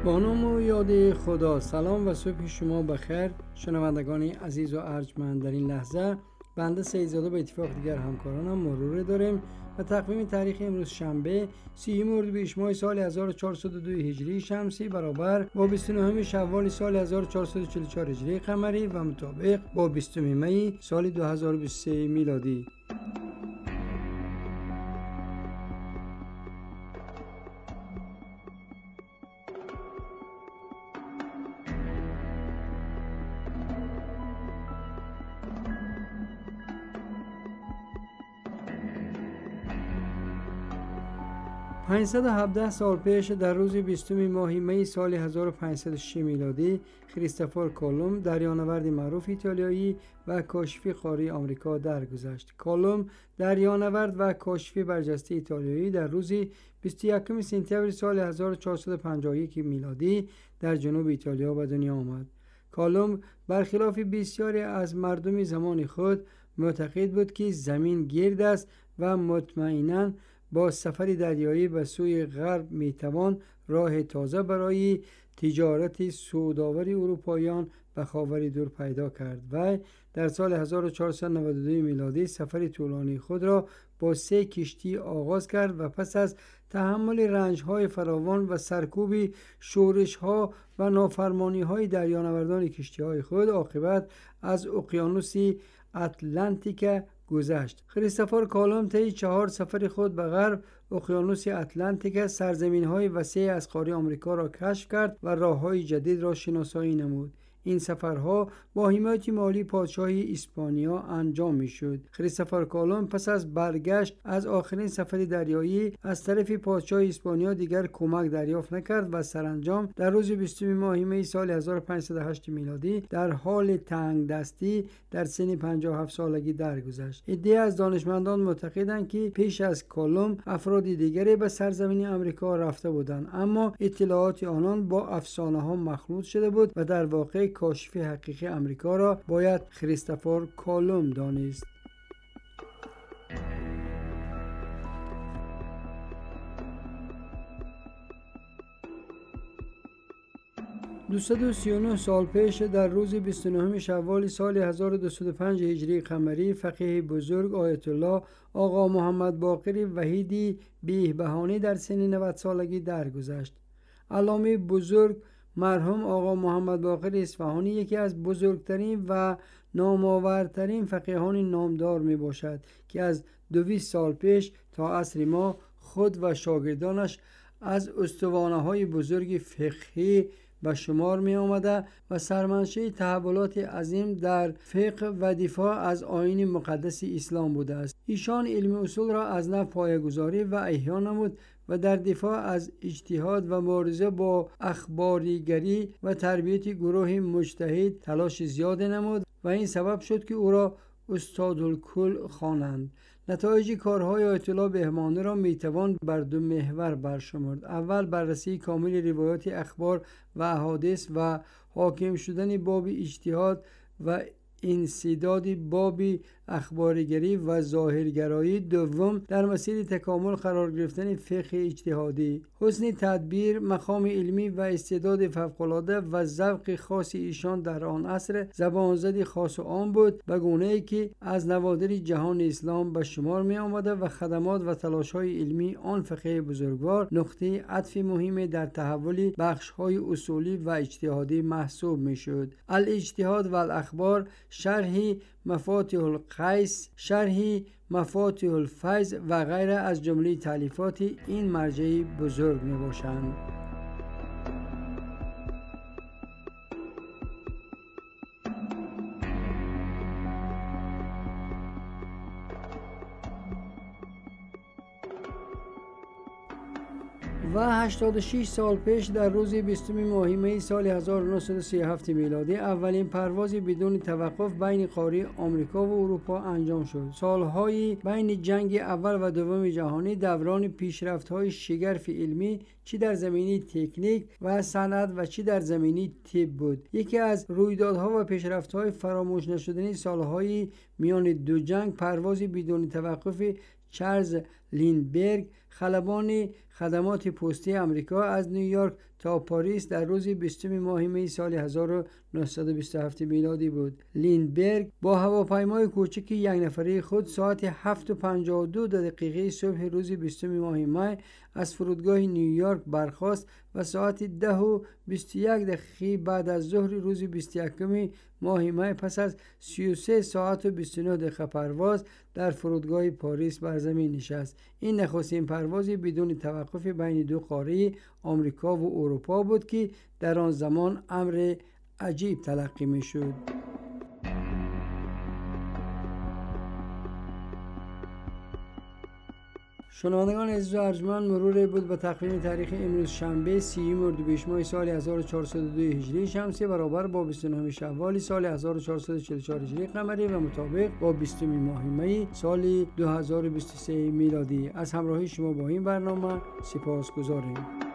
با نام و یاد خدا. سلام و صبح شما بخیر شنوندگان عزیز و ارجمند. در این لحظه بنده سیدزاده به اتفاق دیگر همکارانم مرور داریم و تقویم تاریخ امروز شنبه 30 اردیبهشت ماه سال 1402 هجری شمسی برابر با 29 شوال سال 1444 هجری قمری و مطابق با 20 می سال 2023 میلادی. 517 سال پیش در روز 20 ماه می سال 1506 میلادی کریستوفر کولوم دریانورد معروف ایتالیایی و کاشفی قاره آمریکا درگذشت. کولوم دریانورد و کاشفی برجسته ایتالیایی در روز 21 سپتامبر سال 1451 میلادی در جنوب ایتالیا به دنیا آمد. کولوم برخلاف بسیاری از مردم زمان خود معتقد بود که زمین گرد است و مطمئناً با سفر دریایی به سوی غرب میتوان راه تازه برای تجارت سودآور اروپاییان به خاور دور پیدا کرد و در سال 1492 میلادی سفر طولانی خود را با 3 کشتی آغاز کرد و پس از تحمل رنج‌های فراوان و سرکوب شورش‌ها و نافرمانی‌های دریانوردان کشتی‌های خود عاقبت از اقیانوس اتلانتیک گذشت. کریستوفر کولوم طی 4 سفر خود به غرب اقیانوس اتلانتیک سرزمین‌های وسیع از قاره آمریکا را کشف کرد و راه‌های جدید را شناسایی نمود. این سفرها با حمایت مالی پادشاه اسپانیا انجام می‌شد. کریستوفر کولوم پس از برگشت از آخرین سفر دریایی از طرف پادشاه اسپانیا دیگر کمک دریافت نکرد و سرانجام در روز 20 ماه می سال 1508 میلادی در حال تنگ دستی در سن 57 سالگی درگذشت. عده‌ای از دانشمندان معتقدند که پیش از کولوم افراد دیگری به سرزمین آمریکا رفته بودند، اما اطلاعات آنان با افسانه‌ها مخلوط شده بود و در واقع کاشف حقیقی آمریکا را باید کریستوفر کولوم دانست. 239 سال پیش در روز 29 شوال سال 1205 هجری قمری فقیه بزرگ آیت الله آقا محمد باقر وحیدی بی‌بهانه در سن 90 سالگی درگذشت. علامه بزرگ مرحوم آقا محمد باقر اصفهانی یکی از بزرگترین و نامآورترین فقیهان نامدار می باشد که از 200 سال پیش تا عصر ما خود و شاگردانش از استوانه‌های بزرگ فقهی به شمار می آمده و سرمنشأ تحولات عظیم در فقه و دفاع از آیین مقدس اسلام بوده است. ایشان علم اصول را از نو پایه‌گذاری و احیا نمود و در دفاع از اجتهاد و مبارزه با اخباریگری و تربیت گروه مجتهد تلاش زیاد نمود و این سبب شد که او را استادالکل خوانند. نتایج کارهای آیت الله بهمانی را میتوان بر 2 محور برشمرد. اول بررسی کامل روایات اخبار و احادیث و حاکم شدن باب اجتهاد و انسداد باب اخبارگری و ظاهرگرایی. دوم در مسیر تکامل قرار گرفتن فقه اجتهادی. حسن تدبیر، مقام علمی و استعداد فوق‌العاده و ذوق خاص ایشان در آن عصر زبانزدی خاص و عام بود، به گونه‌ای که از نوادر جهان اسلام به شمار می آمده و خدمات و تلاش‌های علمی آن فقیه بزرگوار نقطه عطف مهمی در تحول بخش‌های اصولی و اجتهادی محسوب می‌شد. الاجتهاد و الاخبار، شرح مفاتیح القیس، شرح مفاتیح الفیض و غیره از جمله تالیفات این مرجع بزرگ می باشند. و 86 سال پیش در روز 20 ماه می سال 1937 میلادی اولین پرواز بدون توقف بین قاره آمریکا و اروپا انجام شد. سالهای بین جنگ اول و دوم جهانی دوران پیشرفت‌های شگرف علمی چی در زمینه تکنیک و صنعت و چی در زمینه طب بود. یکی از رویدادها و پیشرفت‌های فراموش نشدنی سالهای میان دو جنگ پرواز بدون توقف چارلز لیندبرگ، خلبان خدمات پستی آمریکا از نیویورک تا پاریس در روز 20 ماه می سال 1927 میلادی بود. لیندبرگ با هواپیمای کوچک یک نفره خود ساعت 7:52 صبح روز 20 ماه می از فرودگاه نیویورک برخاست و ساعت 10:21 بعد از ظهر روز 21 ماه می پس از 33 ساعت و 29 دقیقه پرواز در فرودگاه پاریس بر زمین نشست. این نخستین پرواز بدون توقف بین دو قاره آمریکا و اروپا بود که در آن زمان امر عجیب تلقی می شد. شنوندگان عزیز و ارجمند، مرور بود به تقویم تاریخ امروز شنبه 30 اردیبهشت ماه سال 1402 هجری شمسی برابر با 29 شوال سال 1444 هجری قمری و مطابق با 20 ماه می سال 2023 میلادی. از همراهی شما با این برنامه سپاسگزاریم.